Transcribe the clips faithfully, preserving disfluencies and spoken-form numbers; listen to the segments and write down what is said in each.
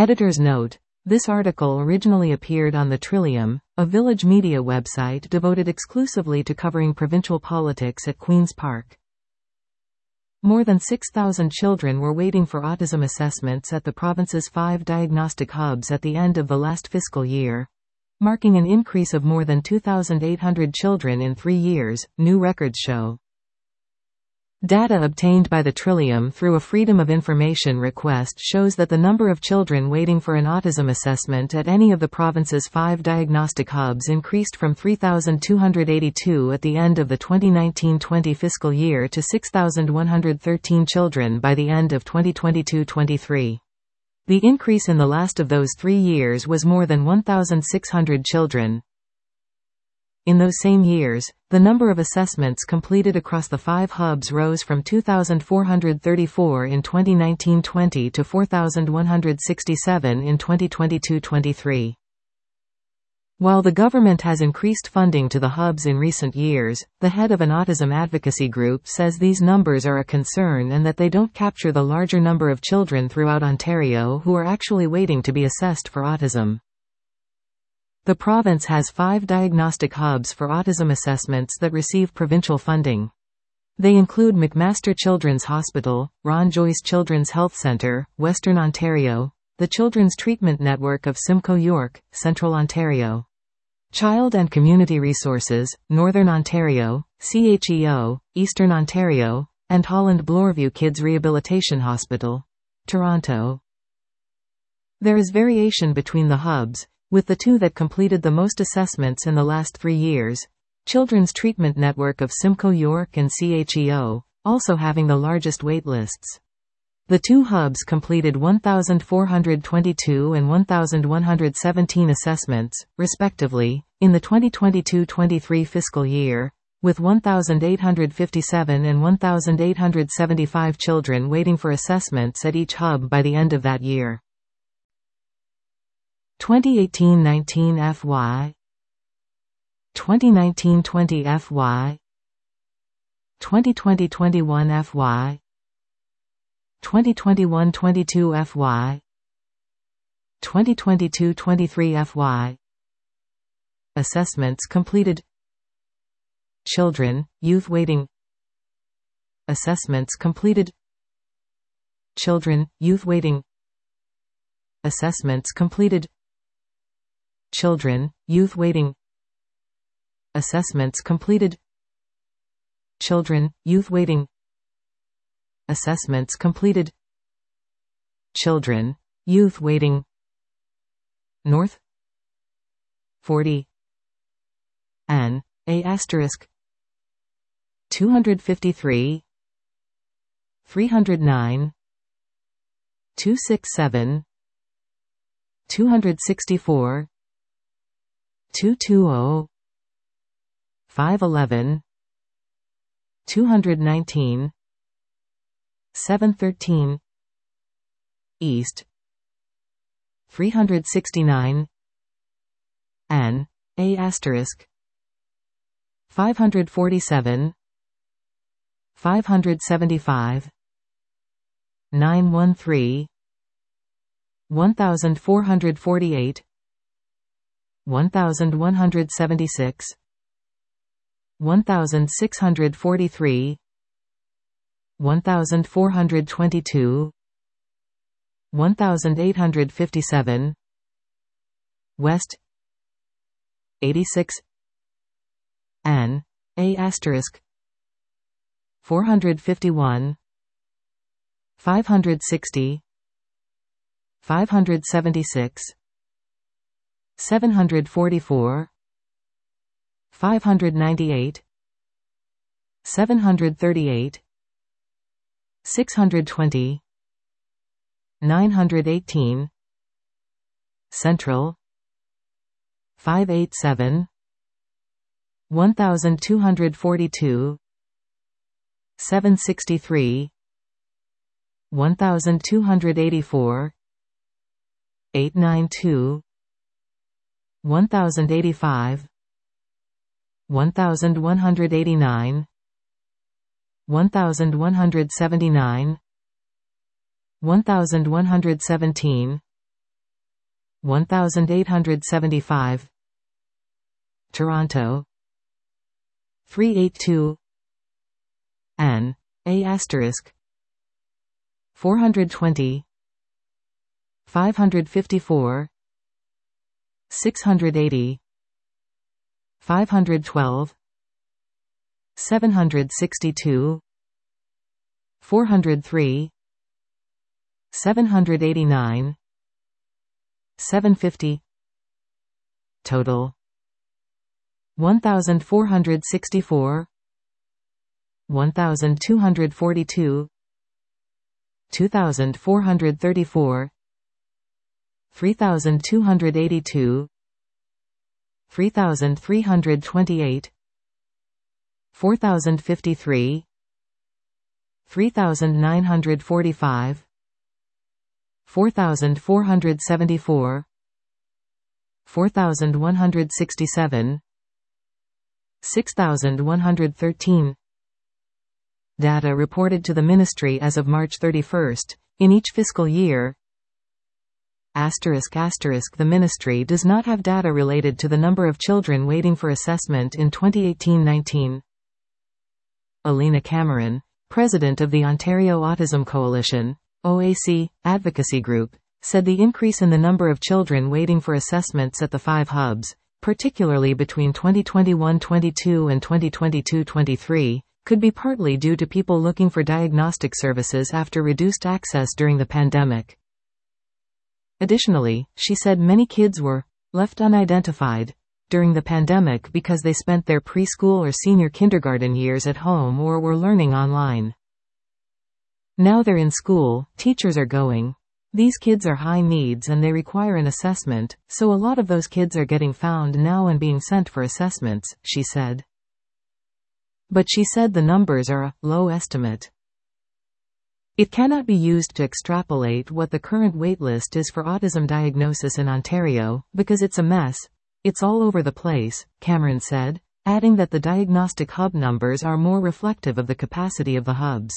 Editor's note: this article originally appeared on the Trillium, a Village Media website devoted exclusively to covering provincial politics at Queen's Park. More than six thousand children were waiting for autism assessments at the province's five diagnostic hubs at the end of the last fiscal year, marking an increase of more than two thousand eight hundred children in three years, new records show. Data obtained by the Trillium through a Freedom of Information request shows that the number of children waiting for an autism assessment at any of the province's five diagnostic hubs increased from three thousand two hundred eighty-two at the end of the twenty nineteen twenty fiscal year to six thousand one hundred thirteen children by the end of twenty twenty-two twenty-three. The increase in the last of those three years was more than one thousand six hundred children. In those same years, the number of assessments completed across the five hubs rose from two thousand four hundred thirty-four in twenty nineteen twenty to four thousand one hundred sixty-seven in twenty twenty-two twenty-three. While the government has increased funding to the hubs in recent years, the head of an autism advocacy group says these numbers are a concern and that they don't capture the larger number of children throughout Ontario who are actually waiting to be assessed for autism. The province has five diagnostic hubs for autism assessments that receive provincial funding. They include McMaster Children's Hospital, Ron Joyce Children's Health Centre, Western Ontario, the Children's Treatment Network of Simcoe York, Central Ontario, Child and Community Resources, Northern Ontario, C H E O, Eastern Ontario, and Holland Bloorview Kids Rehabilitation Hospital, Toronto. There is variation between the hubs, with the two that completed the most assessments in the last three years, Children's Treatment Network of Simcoe York and C H E O, also having the largest waitlists. The two hubs completed one thousand four hundred twenty-two and one thousand one hundred seventeen assessments, respectively, in the twenty twenty-two twenty-three fiscal year, with one thousand eight hundred fifty-seven and one thousand eight hundred seventy-five children waiting for assessments at each hub by the end of that year. twenty eighteen nineteen F Y, twenty nineteen twenty F Y, twenty twenty twenty-one F Y, twenty twenty-one twenty-two F Y, twenty twenty-two twenty-three F Y. Assessments completed. Children, youth waiting. Assessments completed. Children, youth waiting. Assessments completed. Children, youth waiting. Assessments completed. Children, youth waiting. Assessments completed. Children, youth waiting. North forty N A asterisk two hundred fifty-three three hundred nine two sixty-seven two hundred sixty-four two twenty five eleven two hundred nineteen seven thirteen East three hundred sixty-nine N A asterisk five hundred forty-seven five hundred seventy-five nine thirteen one thousand four hundred forty-eight one thousand one hundred seventy-six one thousand six hundred forty-three one thousand four hundred twenty-two one thousand eight hundred fifty-seven West eighty-six N A asterisk four hundred fifty-one five hundred sixty five hundred seventy-six seven hundred forty-four five hundred ninety-eight seven hundred thirty-eight six hundred twenty nine hundred eighteen Central five eighty-seven one thousand two hundred forty-two seven sixty-three one thousand two hundred eighty-four eight ninety-two one thousand eighty-five one thousand one hundred eighty-nine one thousand one hundred seventy-nine one thousand one hundred seventeen one thousand eight hundred seventy-five. Toronto three eighty-two. N. A asterisk four hundred twenty. five hundred fifty-four. six hundred eighty. five hundred twelve. seven hundred sixty-two. four hundred three. seven hundred eighty-nine. seven hundred fifty. Total one thousand four hundred sixty-four. one thousand two hundred forty-two. two thousand four hundred thirty-four. three thousand two hundred eighty-two. three thousand three hundred twenty-eight. four thousand fifty-three. three thousand nine hundred forty-five. four thousand four hundred seventy-four. four thousand one hundred sixty-seven. six thousand one hundred thirteen. Data reported to the Ministry as of March thirty-first, in each fiscal year. Asterisk asterisk The Ministry does not have data related to the number of children waiting for assessment in twenty eighteen nineteen. Alina Cameron, President of the Ontario Autism Coalition, O A C, advocacy group, said the increase in the number of children waiting for assessments at the five hubs, particularly between twenty twenty-one twenty-two and twenty twenty-two twenty-three, could be partly due to people looking for diagnostic services after reduced access during the pandemic. Additionally, she said many kids were left unidentified during the pandemic because they spent their preschool or senior kindergarten years at home or were learning online. Now they're in school, teachers are going. These kids are high needs and they require an assessment, so a lot of those kids are getting found now and being sent for assessments, she said. But she said the numbers are a low estimate. It cannot be used to extrapolate what the current waitlist is for autism diagnosis in Ontario, because it's a mess. It's all over the place, Cameron said, adding that the diagnostic hub numbers are more reflective of the capacity of the hubs.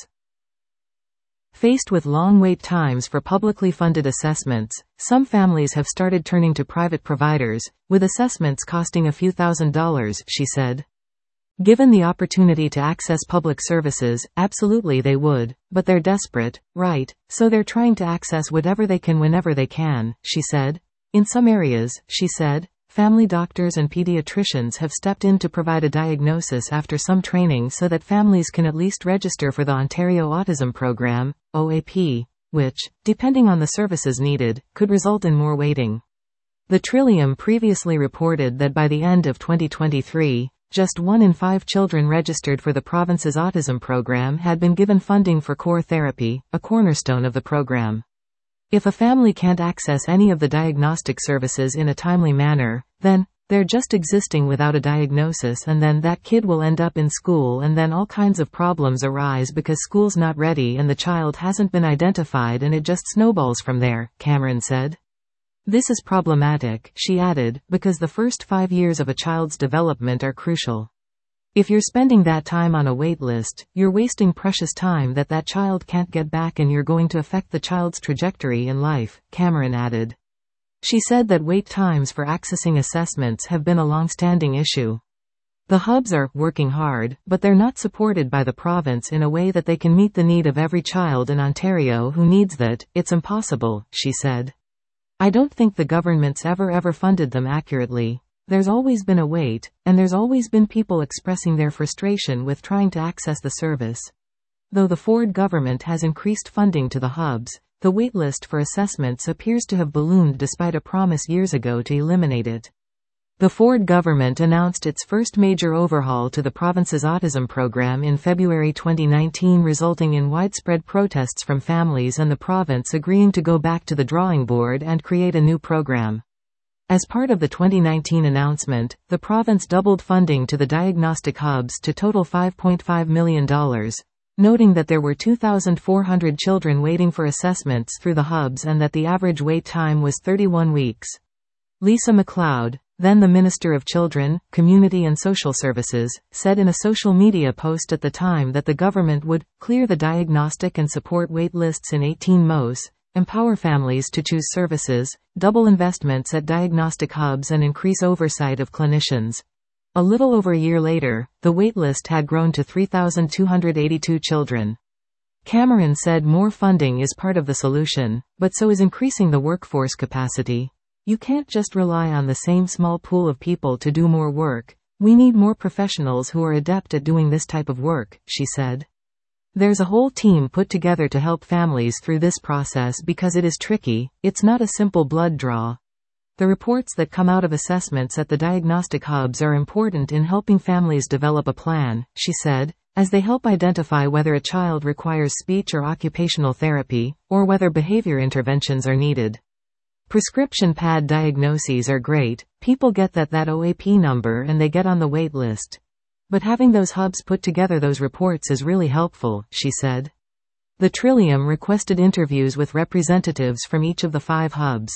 Faced with long wait times for publicly funded assessments, some families have started turning to private providers, with assessments costing a few thousand dollars, she said. Given the opportunity to access public services, absolutely they would, but they're desperate, right, so they're trying to access whatever they can whenever they can, she said. In some areas, she said, family doctors and pediatricians have stepped in to provide a diagnosis after some training so that families can at least register for the Ontario Autism Program, O A P, which, depending on the services needed, could result in more waiting. The Trillium previously reported that by the end of twenty twenty-three, just one in five children registered for the province's autism program had been given funding for core therapy, a cornerstone of the program. If a family can't access any of the diagnostic services in a timely manner, then they're just existing without a diagnosis, and then that kid will end up in school, and then all kinds of problems arise because school's not ready and the child hasn't been identified, and it just snowballs from there, Cameron said. This is problematic, she added, because the first five years of a child's development are crucial. If you're spending that time on a wait list, you're wasting precious time that that child can't get back, and you're going to affect the child's trajectory in life, Cameron added. She said that wait times for accessing assessments have been a long-standing issue. The hubs are working hard, but they're not supported by the province in a way that they can meet the need of every child in Ontario who needs that. It's impossible, she said. I don't think the government's ever ever funded them accurately. There's always been a wait, and there's always been people expressing their frustration with trying to access the service. Though the Ford government has increased funding to the hubs, the waitlist for assessments appears to have ballooned despite a promise years ago to eliminate it. The Ford government announced its first major overhaul to the province's autism program in February twenty nineteen, resulting in widespread protests from families and the province agreeing to go back to the drawing board and create a new program. As part of the twenty nineteen announcement, the province doubled funding to the diagnostic hubs to total five point five million dollars, noting that there were two thousand four hundred children waiting for assessments through the hubs and that the average wait time was thirty-one weeks. Lisa MacLeod, then the Minister of Children, Community and Social Services, said in a social media post at the time that the government would clear the diagnostic and support wait lists in eighteen M O S, empower families to choose services, double investments at diagnostic hubs and increase oversight of clinicians. A little over a year later, the waitlist had grown to three thousand two hundred eighty-two children. Cameron said more funding is part of the solution, but so is increasing the workforce capacity. You can't just rely on the same small pool of people to do more work. We need more professionals who are adept at doing this type of work, she said. There's a whole team put together to help families through this process because it is tricky, it's not a simple blood draw. The reports that come out of assessments at the diagnostic hubs are important in helping families develop a plan, she said, as they help identify whether a child requires speech or occupational therapy, or whether behavior interventions are needed. Prescription pad diagnoses are great, people get that that O A P number and they get on the wait list. But having those hubs put together those reports is really helpful, she said. The Trillium requested interviews with representatives from each of the five hubs.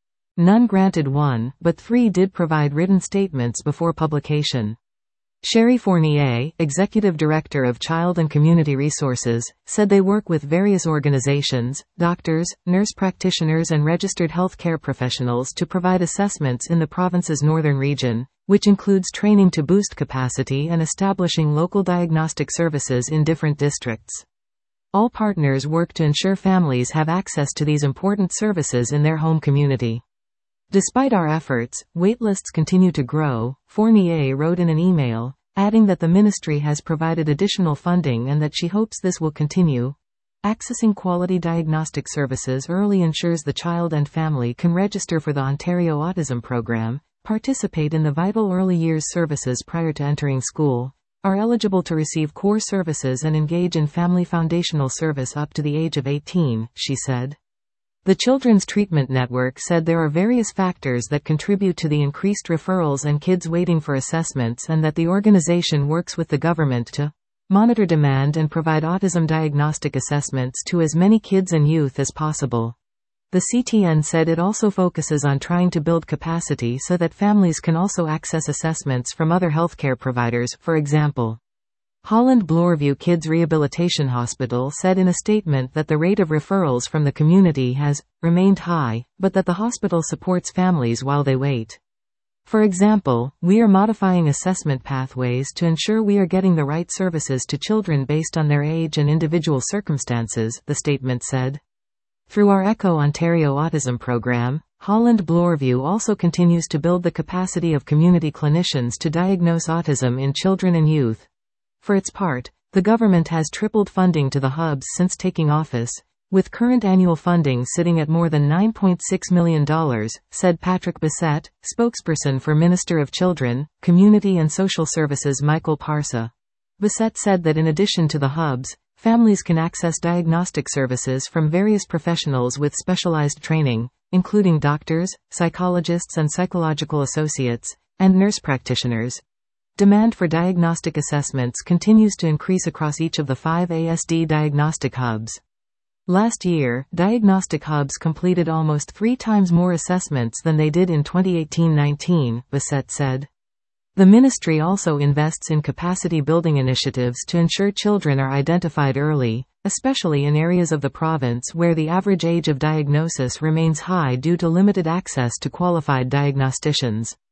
None granted one, but three did provide written statements before publication. Sherry Fournier, Executive Director of Child and Community Resources, said they work with various organizations, doctors, nurse practitioners and registered health care professionals to provide assessments in the province's northern region, which includes training to boost capacity and establishing local diagnostic services in different districts. All partners work to ensure families have access to these important services in their home community. Despite our efforts, waitlists continue to grow, Fournier wrote in an email, adding that the ministry has provided additional funding and that she hopes this will continue. Accessing quality diagnostic services early ensures the child and family can register for the Ontario Autism Program, participate in the vital early years services prior to entering school, are eligible to receive core services and engage in family foundational service up to the age of eighteen, she said. The Children's Treatment Network said there are various factors that contribute to the increased referrals and kids waiting for assessments and that the organization works with the government to monitor demand and provide autism diagnostic assessments to as many kids and youth as possible. The C T N said it also focuses on trying to build capacity so that families can also access assessments from other healthcare providers, for example. Holland Bloorview Kids Rehabilitation Hospital said in a statement that the rate of referrals from the community has remained high, but that the hospital supports families while they wait. For example, we are modifying assessment pathways to ensure we are getting the right services to children based on their age and individual circumstances, the statement said. Through our ECHO Ontario Autism Program, Holland Bloorview also continues to build the capacity of community clinicians to diagnose autism in children and youth. For its part, the government has tripled funding to the hubs since taking office, with current annual funding sitting at more than nine point six million dollars, said Patrick Bissett, spokesperson for Minister of Children, Community and Social Services Michael Parsa. Bissett said that in addition to the hubs, families can access diagnostic services from various professionals with specialized training, including doctors, psychologists and psychological associates, and nurse practitioners. Demand for diagnostic assessments continues to increase across each of the five A S D diagnostic hubs. Last year, diagnostic hubs completed almost three times more assessments than they did in twenty eighteen nineteen, Bissett said. The ministry also invests in capacity building initiatives to ensure children are identified early, especially in areas of the province where the average age of diagnosis remains high due to limited access to qualified diagnosticians.